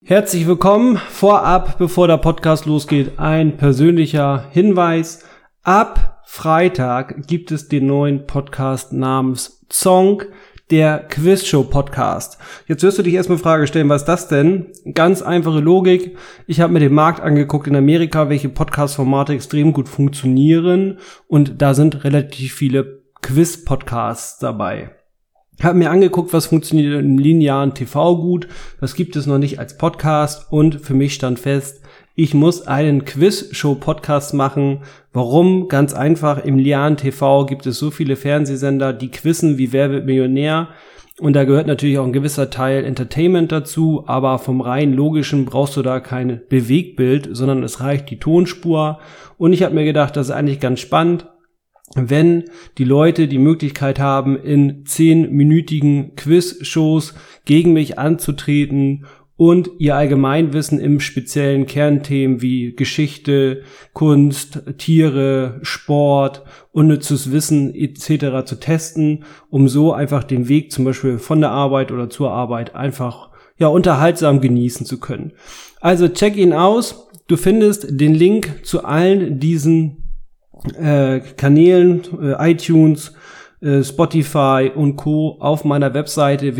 Herzlich willkommen. Vorab, bevor der Podcast losgeht, ein persönlicher Hinweis. Ab Freitag gibt es den neuen Podcast namens Zonk, der Quizshow-Podcast. Jetzt wirst du dich erstmal die Frage stellen, was ist das denn? Ganz einfache Logik. Ich habe mir den Markt angeguckt in Amerika, welche Podcast-Formate extrem gut funktionieren. Und da sind relativ viele Quiz-Podcasts dabei. Ich habe mir angeguckt, was funktioniert im linearen TV gut, was gibt es noch nicht als Podcast, und für mich stand fest, ich muss einen Quiz-Show-Podcast machen. Warum? Ganz einfach, im linearen TV gibt es so viele Fernsehsender, die quizzen wie Wer wird Millionär, und da gehört natürlich auch ein gewisser Teil Entertainment dazu, aber vom rein logischen brauchst du da kein Bewegtbild, sondern es reicht die Tonspur, und ich habe mir gedacht, das ist eigentlich ganz spannend, wenn die Leute die Möglichkeit haben, in 10-minütigen Quiz-Shows gegen mich anzutreten und ihr Allgemeinwissen im speziellen Kernthemen wie Geschichte, Kunst, Tiere, Sport, unnützes Wissen etc. zu testen, um so einfach den Weg zum Beispiel von der Arbeit oder zur Arbeit einfach unterhaltsam genießen zu können. Also check ihn aus. Du findest den Link zu allen diesen Kanälen, iTunes, Spotify und Co. auf meiner Webseite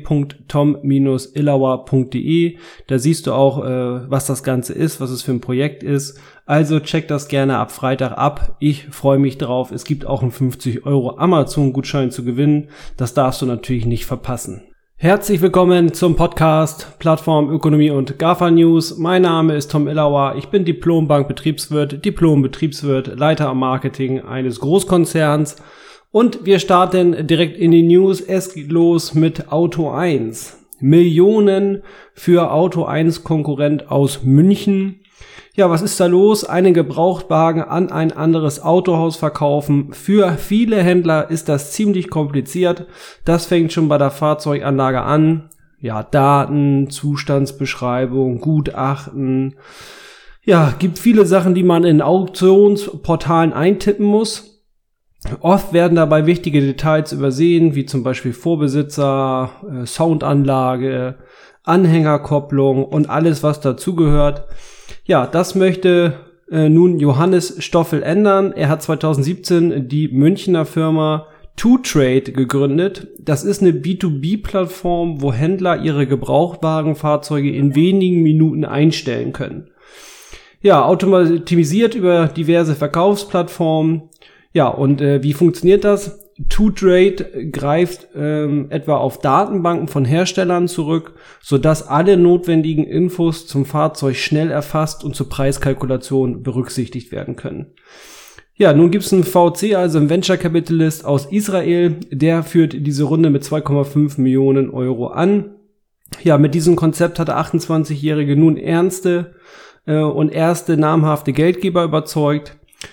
www.tom-illauer.de. Da siehst du auch, was das Ganze ist, was es für ein Projekt ist. Also check das gerne ab Freitag ab. Ich freue mich drauf. Es gibt auch einen 50 € Amazon-Gutschein zu gewinnen. Das darfst du natürlich nicht verpassen. Herzlich willkommen zum Podcast Plattform Ökonomie und GAFA News. Mein Name ist Tom Illauer. Ich bin Diplom-Bankbetriebswirt, Diplom-Betriebswirt, Leiter am Marketing eines Großkonzerns. Und wir starten direkt in die News. Es geht los mit Auto 1. Millionen für Auto 1 Konkurrent aus München. Ja, was ist da los? Einen Gebrauchtwagen an ein anderes Autohaus verkaufen. Für viele Händler ist das ziemlich kompliziert. Das fängt schon bei der Fahrzeuganlage an. Ja, Daten, Zustandsbeschreibung, Gutachten. Ja, gibt viele Sachen, die man in Auktionsportalen eintippen muss. Oft werden dabei wichtige Details übersehen, wie zum Beispiel Vorbesitzer, Soundanlage, Anhängerkopplung und alles, was dazugehört. Ja, das möchte nun Johannes Stoffel ändern. Er hat 2017 die Münchner Firma TwoTrade gegründet. Das ist eine B2B-Plattform, wo Händler ihre Gebrauchtwagenfahrzeuge in wenigen Minuten einstellen können. Ja, automatisiert über diverse Verkaufsplattformen. Ja, und wie funktioniert das? TwoTrade greift etwa auf Datenbanken von Herstellern zurück, sodass alle notwendigen Infos zum Fahrzeug schnell erfasst und zur Preiskalkulation berücksichtigt werden können. Ja, nun gibt's einen VC, also einen Venture Capitalist aus Israel, der führt diese Runde mit 2,5 Millionen € an. Ja, mit diesem Konzept hat der 28-Jährige nun ernste und erste namhafte Geldgeber überzeugt.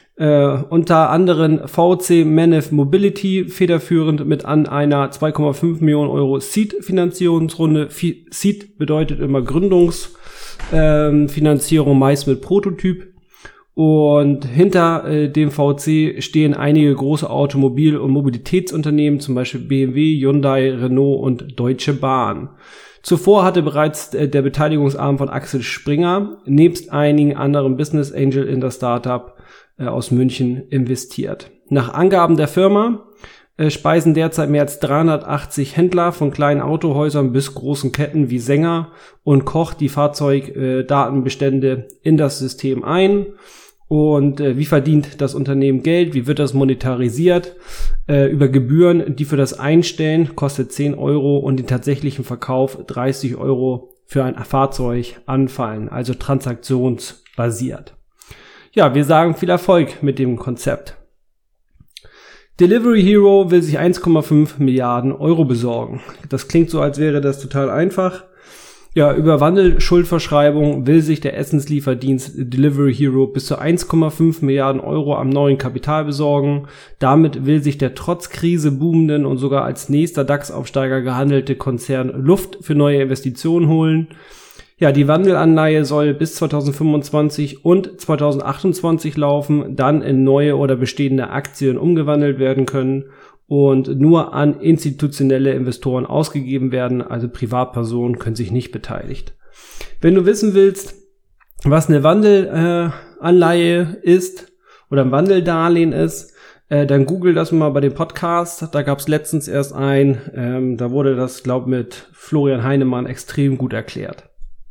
Unter anderem VC Manef Mobility, federführend mit an einer 2,5 Millionen € Seed-Finanzierungsrunde. Seed bedeutet immer Gründungsfinanzierung, meist mit Prototyp. Und hinter dem VC stehen einige große Automobil- und Mobilitätsunternehmen, zum Beispiel BMW, Hyundai, Renault und Deutsche Bahn. Zuvor hatte bereits der Beteiligungsarm von Axel Springer nebst einigen anderen Business Angel in das Startup aus München investiert. Nach Angaben der Firma speisen derzeit mehr als 380 Händler von kleinen Autohäusern bis großen Ketten wie Sänger und Koch die Fahrzeugdatenbestände in das System ein. Und wie verdient das Unternehmen Geld? Wie wird das monetarisiert? Über Gebühren, die für das Einstellen kostet 10 € und den tatsächlichen Verkauf 30 € für ein Fahrzeug anfallen, also transaktionsbasiert. Ja, wir sagen viel Erfolg mit dem Konzept. Delivery Hero will sich 1,5 Milliarden € besorgen. Das klingt so, als wäre das total einfach. Ja, über Wandelschuldverschreibung will sich der Essenslieferdienst Delivery Hero bis zu 1,5 Milliarden € am neuen Kapital besorgen. Damit will sich der trotz Krise boomenden und sogar als nächster DAX-Aufsteiger gehandelte Konzern Luft für neue Investitionen holen. Ja, die Wandelanleihe soll bis 2025 und 2028 laufen, dann in neue oder bestehende Aktien umgewandelt werden können und nur an institutionelle Investoren ausgegeben werden, also Privatpersonen können sich nicht beteiligt. Wenn du wissen willst, was eine Wandelanleihe ist oder ein Wandeldarlehen ist, dann google das mal bei dem Podcast. Da gab es letztens erst da wurde das, glaube ich, mit Florian Heinemann extrem gut erklärt.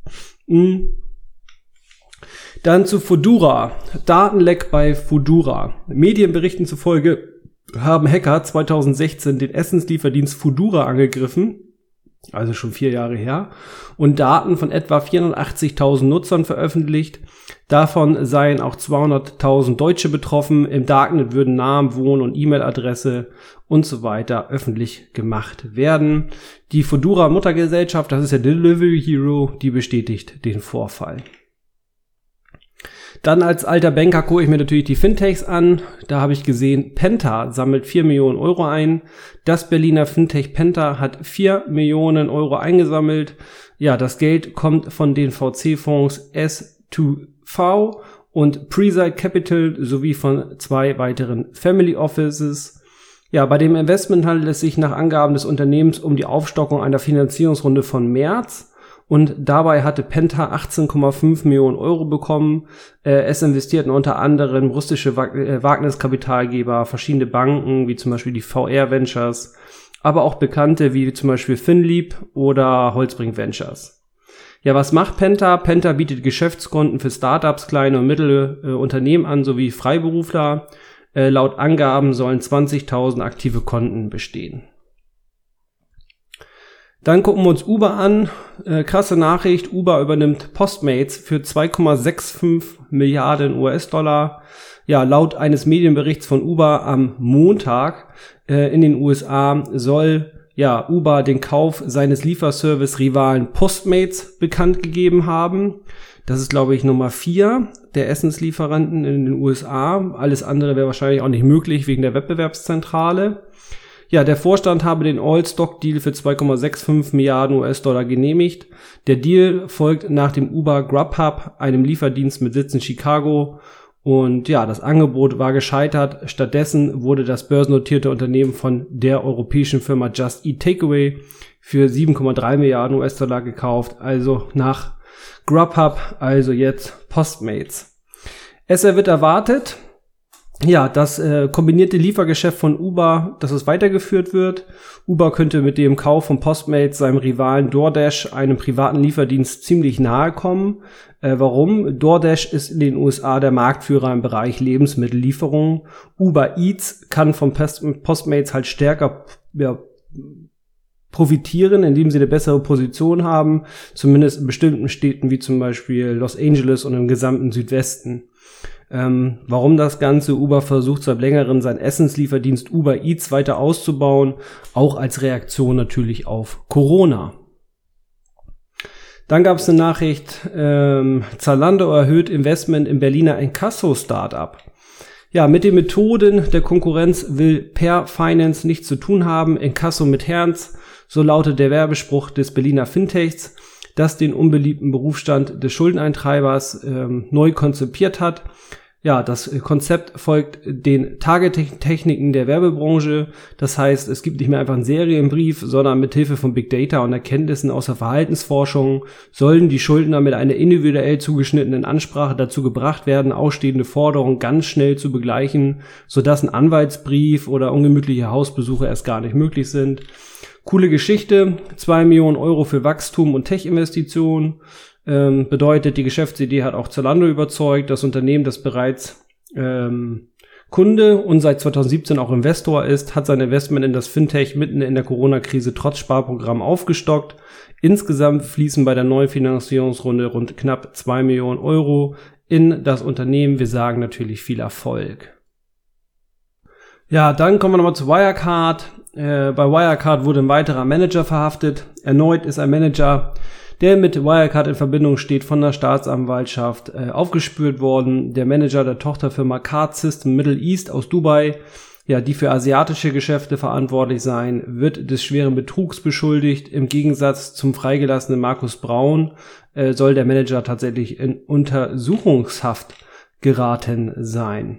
Dann zu Fudura. Datenleck bei Fudura. Medienberichten zufolge haben Hacker 2016 den Essenslieferdienst Fudura angegriffen, also schon 4 Jahre her, und Daten von etwa 480.000 Nutzern veröffentlicht. Davon seien auch 200.000 Deutsche betroffen. Im Darknet würden Namen, Wohn- und E-Mail-Adresse und so weiter öffentlich gemacht werden. Die Fudura Muttergesellschaft, das ist der Delivery Hero, die bestätigt den Vorfall. Dann als alter Banker gucke ich mir natürlich die Fintechs an. Da habe ich gesehen, Penta sammelt 4 Millionen Euro ein. Das Berliner Fintech Penta hat 4 Millionen Euro eingesammelt. Ja, das Geld kommt von den VC-Fonds S2V und Preside Capital sowie von 2 weiteren Family Offices. Ja, bei dem Investment handelt es sich nach Angaben des Unternehmens um die Aufstockung einer Finanzierungsrunde von März. Und dabei hatte Penta 18,5 Millionen Euro bekommen. Es investierten unter anderem russische Wagniskapitalgeber, verschiedene Banken, wie zum Beispiel die VR Ventures, aber auch bekannte wie zum Beispiel Finlieb oder Holzbrink Ventures. Ja, was macht Penta? Penta bietet Geschäftskonten für Startups, kleine und mittlere Unternehmen an, sowie Freiberufler. Laut Angaben sollen 20.000 aktive Konten bestehen. Dann gucken wir uns Uber an. Krasse Nachricht, Uber übernimmt Postmates für 2,65 Milliarden US-Dollar. Ja, laut eines Medienberichts von Uber am Montag in den USA soll Uber den Kauf seines Lieferservice-Rivalen Postmates bekannt gegeben haben. Das ist, glaube ich, Nummer 4 der Essenslieferanten in den USA. Alles andere wäre wahrscheinlich auch nicht möglich wegen der Wettbewerbszentrale. Ja, der Vorstand habe den All-Stock-Deal für 2,65 Milliarden US-Dollar genehmigt. Der Deal folgt nach dem Uber Grubhub, einem Lieferdienst mit Sitz in Chicago. Und ja, das Angebot war gescheitert. Stattdessen wurde das börsennotierte Unternehmen von der europäischen Firma Just Eat Takeaway für 7,3 Milliarden US-Dollar gekauft. Also nach Grubhub, also jetzt Postmates. Es wird erwartet, das kombinierte Liefergeschäft von Uber, dass es weitergeführt wird. Uber könnte mit dem Kauf von Postmates seinem Rivalen DoorDash, einem privaten Lieferdienst, ziemlich nahe kommen. Warum? DoorDash ist in den USA der Marktführer im Bereich Lebensmittellieferung. Uber Eats kann von Postmates halt stärker profitieren, indem sie eine bessere Position haben, zumindest in bestimmten Städten wie zum Beispiel Los Angeles und im gesamten Südwesten. Warum das Ganze? Uber versucht seit längerem seinen Essenslieferdienst Uber Eats weiter auszubauen, auch als Reaktion natürlich auf Corona. Dann gab es eine Nachricht, Zalando erhöht Investment im Berliner Inkasso-Startup. Ja, mit den Methoden der Konkurrenz will Per Finance nichts zu tun haben, Inkasso mit Herz, so lautet der Werbespruch des Berliner Fintechs, das den unbeliebten Berufsstand des Schuldeneintreibers neu konzipiert hat. Ja, das Konzept folgt den Targeting-Techniken der Werbebranche. Das heißt, es gibt nicht mehr einfach einen Serienbrief, sondern mit Hilfe von Big Data und Erkenntnissen aus der Verhaltensforschung sollen die Schuldner mit einer individuell zugeschnittenen Ansprache dazu gebracht werden, ausstehende Forderungen ganz schnell zu begleichen, sodass ein Anwaltsbrief oder ungemütliche Hausbesuche erst gar nicht möglich sind. Coole Geschichte, 2 Millionen Euro für Wachstum und Tech-Investitionen. Bedeutet, die Geschäftsidee hat auch Zalando überzeugt. Das Unternehmen, das bereits Kunde und seit 2017 auch Investor ist, hat sein Investment in das Fintech mitten in der Corona-Krise trotz Sparprogramm aufgestockt. Insgesamt fließen bei der neuen Finanzierungsrunde rund knapp 2 Millionen Euro in das Unternehmen. Wir sagen natürlich viel Erfolg. Ja, dann kommen wir nochmal zu Wirecard. Bei Wirecard wurde ein weiterer Manager verhaftet. Erneut ist ein Manager, der mit Wirecard in Verbindung steht, von der Staatsanwaltschaft aufgespürt worden. Der Manager der Tochterfirma Card System Middle East aus Dubai, die für asiatische Geschäfte verantwortlich sein, wird des schweren Betrugs beschuldigt. Im Gegensatz zum freigelassenen Markus Braun soll der Manager tatsächlich in Untersuchungshaft geraten sein.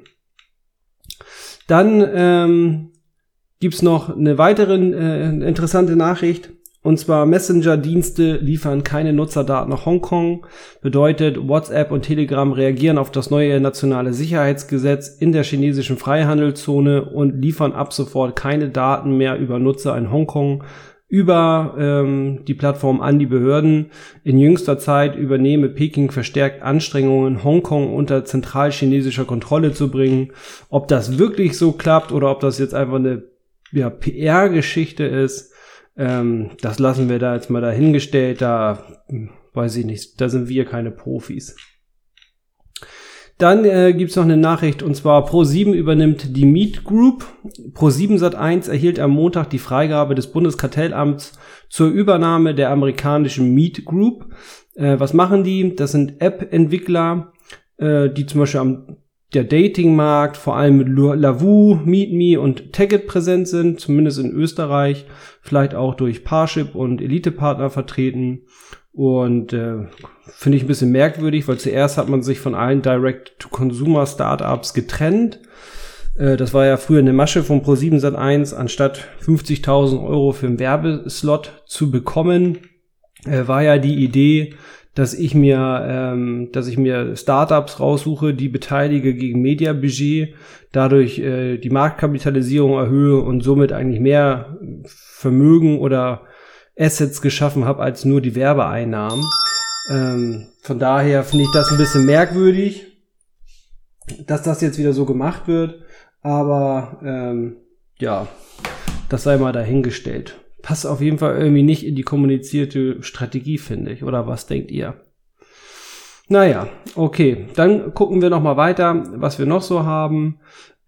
Dann gibt's noch eine weitere interessante Nachricht. Und zwar Messenger-Dienste liefern keine Nutzerdaten nach Hongkong. Bedeutet, WhatsApp und Telegram reagieren auf das neue nationale Sicherheitsgesetz in der chinesischen Freihandelszone und liefern ab sofort keine Daten mehr über Nutzer in Hongkong über die Plattform an die Behörden. In jüngster Zeit übernehme Peking verstärkt Anstrengungen, Hongkong unter zentralchinesischer Kontrolle zu bringen. Ob das wirklich so klappt oder ob das jetzt einfach eine PR-Geschichte ist, das lassen wir da jetzt mal dahingestellt. Da weiß ich nicht, da sind wir keine Profis. Dann gibt's noch eine Nachricht, und zwar Pro7 übernimmt die Meet Group. Pro7 Sat.1 erhielt am Montag die Freigabe des Bundeskartellamts zur Übernahme der amerikanischen Meet Group. Was machen die? Das sind App-Entwickler, die zum Beispiel der Datingmarkt vor allem mit Lavu, MeetMe und Tagged präsent sind, zumindest in Österreich, vielleicht auch durch Parship und Elite-Partner vertreten. Und finde ich ein bisschen merkwürdig, weil zuerst hat man sich von allen Direct-to-Consumer-Startups getrennt. Das war ja früher eine Masche von Pro7 Sat.1, anstatt 50.000 Euro für einen Werbeslot zu bekommen, war ja die Idee, dass ich mir Startups raussuche, die beteilige gegen Mediabudget, dadurch die Marktkapitalisierung erhöhe und somit eigentlich mehr Vermögen oder Assets geschaffen habe als nur die Werbeeinnahmen. Von daher finde ich das ein bisschen merkwürdig, dass das jetzt wieder so gemacht wird. Aber das sei mal dahingestellt. Passt auf jeden Fall irgendwie nicht in die kommunizierte Strategie, finde ich. Oder was denkt ihr? Naja, okay. Dann gucken wir noch mal weiter, was wir noch so haben.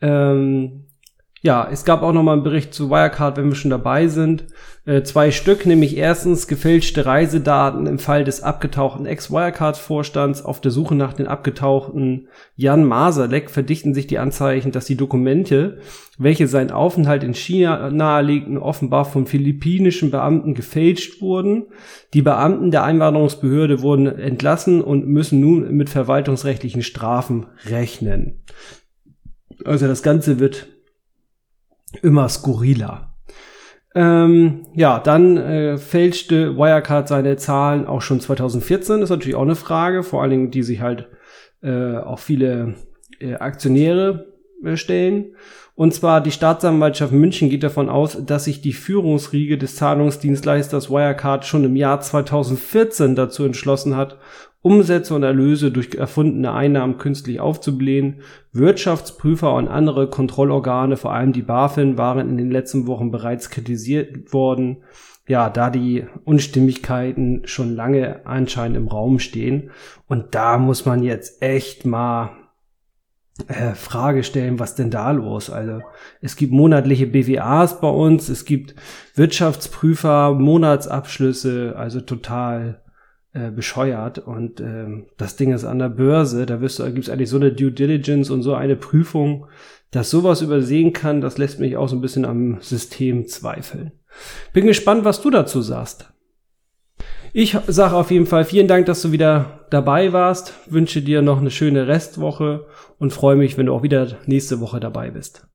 Es gab auch noch mal einen Bericht zu Wirecard, wenn wir schon dabei sind. 2 Stück, nämlich erstens gefälschte Reisedaten im Fall des abgetauchten Ex-Wirecard-Vorstands. Auf der Suche nach den abgetauchten Jan Masalek verdichten sich die Anzeichen, dass die Dokumente, welche seinen Aufenthalt in China nahelegten, offenbar von philippinischen Beamten gefälscht wurden. Die Beamten der Einwanderungsbehörde wurden entlassen und müssen nun mit verwaltungsrechtlichen Strafen rechnen. Also das Ganze wird immer skurriler. Dann fälschte Wirecard seine Zahlen auch schon 2014. Das ist natürlich auch eine Frage, vor allen Dingen, die sich halt auch viele Aktionäre stellen. Und zwar die Staatsanwaltschaft München geht davon aus, dass sich die Führungsriege des Zahlungsdienstleisters Wirecard schon im Jahr 2014 dazu entschlossen hat, Umsätze und Erlöse durch erfundene Einnahmen künstlich aufzublähen. Wirtschaftsprüfer und andere Kontrollorgane, vor allem die BaFin, waren in den letzten Wochen bereits kritisiert worden, da die Unstimmigkeiten schon lange anscheinend im Raum stehen. Und da muss man jetzt echt mal Frage stellen, was denn da los? Also es gibt monatliche BWAs bei uns, es gibt Wirtschaftsprüfer, Monatsabschlüsse, also total bescheuert. Und das Ding ist an der Börse, da gibt's eigentlich so eine Due Diligence und so eine Prüfung, dass sowas übersehen kann. Das lässt mich auch so ein bisschen am System zweifeln. Bin gespannt, was du dazu sagst. Ich sage auf jeden Fall vielen Dank, dass du wieder dabei warst. Wünsche dir noch eine schöne Restwoche und freue mich, wenn du auch wieder nächste Woche dabei bist.